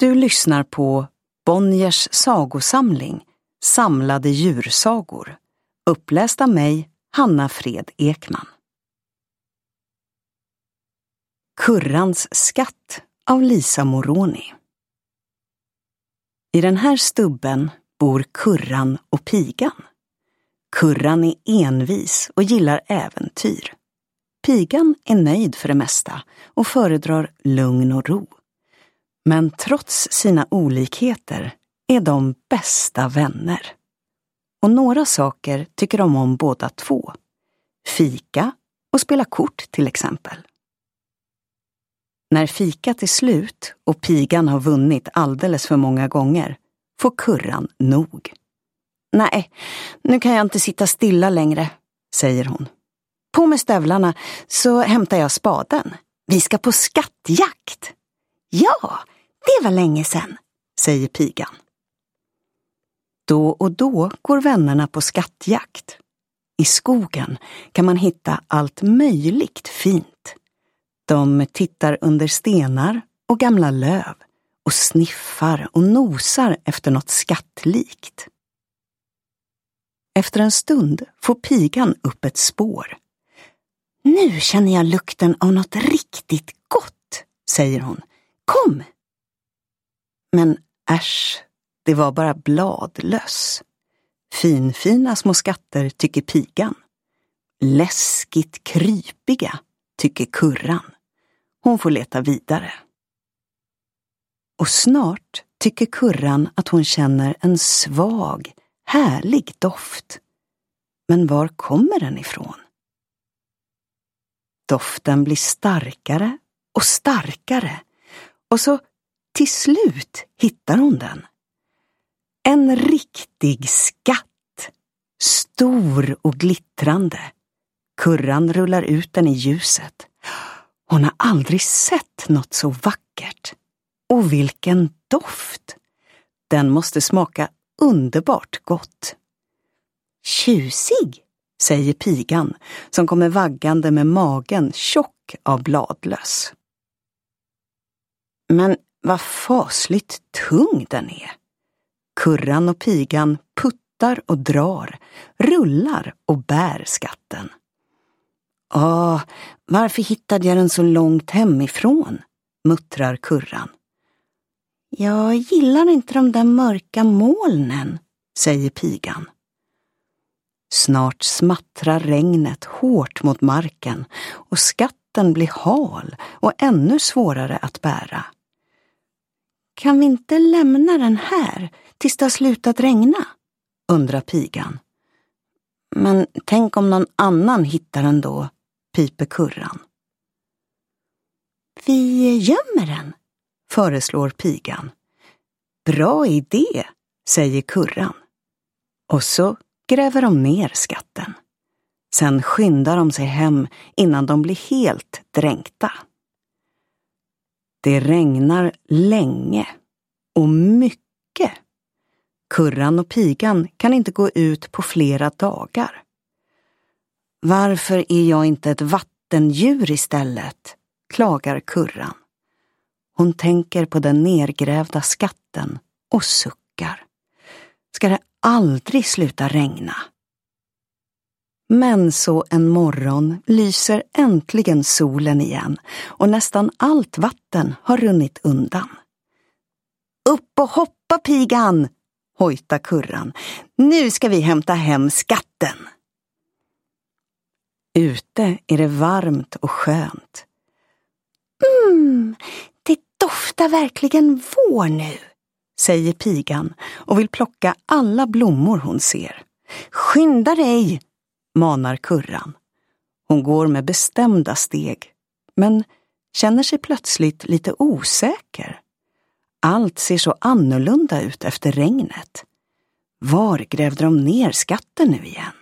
Du lyssnar på Bonniers sagosamling Samlade djursagor, uppläst av mig, Hanna Fred Ekman. Kurrans skatt av Lisa Moroni. I den här stubben bor Kurran och Pigan. Kurran är envis och gillar äventyr. Pigan är nöjd för det mesta och föredrar lugn och ro. Men trots sina olikheter är de bästa vänner. Och några saker tycker de om båda två. Fika och spela kort till exempel. När fikat är slut och Pigan har vunnit alldeles för många gånger får Kurran nog. Nej, nu kan jag inte sitta stilla längre, säger hon. På med stövlarna så hämtar jag spaden. Vi ska på skattjakt. Ja, det var länge sedan, säger Pigan. Då och då går vännerna på skattjakt. I skogen kan man hitta allt möjligt fint. De tittar under stenar och gamla löv och sniffar och nosar efter något skattlikt. Efter en stund får Pigan upp ett spår. Nu känner jag lukten av något riktigt gott, säger hon. Kom! Men äsch, det var bara bladlöss. Finfina små skatter tycker Pigan. Läskigt krypiga tycker Kurran. Hon får leta vidare. Och snart tycker Kurran att hon känner en svag, härlig doft. Men var kommer den ifrån? Doften blir starkare och starkare. Och så till slut hittar hon den. En riktig skatt. Stor och glittrande. Kurran rullar ut den i ljuset. Hon har aldrig sett något så vackert. Och vilken doft! Den måste smaka underbart gott. Tjusig, säger Pigan som kommer vaggande med magen tjock av bladlöss. Men vad fasligt tung den är. Kurran och Pigan puttar och drar, rullar och bär skatten. Varför hittade jag den så långt hemifrån? Muttrar Kurran. Jag gillar inte de där mörka molnen, säger Pigan. Snart smattrar regnet hårt mot marken och skatten blir hal och ännu svårare att bära. Kan vi inte lämna den här tills det har slutat regna? Undrar Pigan. Men tänk om någon annan hittar den då, piper Kurran. Vi gömmer den, föreslår Pigan. Bra idé, säger Kurran. Och så gräver de ner skatten. Sen skyndar de sig hem innan de blir helt dränkta. Det regnar länge och mycket. Kurran och Pigan kan inte gå ut på flera dagar. Varför är jag inte ett vattendjur istället? Klagar Kurran. Hon tänker på den nergrävda skatten och suckar. Ska det aldrig sluta regna? Men så en morgon lyser äntligen solen igen och nästan allt vatten har runnit undan. Upp och hoppa, Pigan, hojtar Kurran. Nu ska vi hämta hem skatten. Ute är det varmt och skönt. Det doftar verkligen vår nu, säger Pigan och vill plocka alla blommor hon ser. Skynda dig, manar Kurran. Hon går med bestämda steg, men känner sig plötsligt lite osäker. Allt ser så annorlunda ut efter regnet. Var grävde de ner skatten nu igen?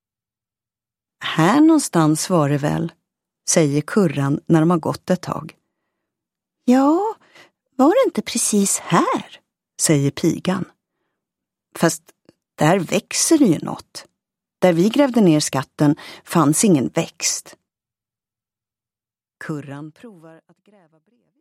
Här någonstans var det väl, säger Kurran när de har gått ett tag. Ja, var det inte precis här, säger Pigan. Fast där växer det ju något. Där vi grävde ner skatten fanns ingen växt. Kurran provar att gräva bredvid.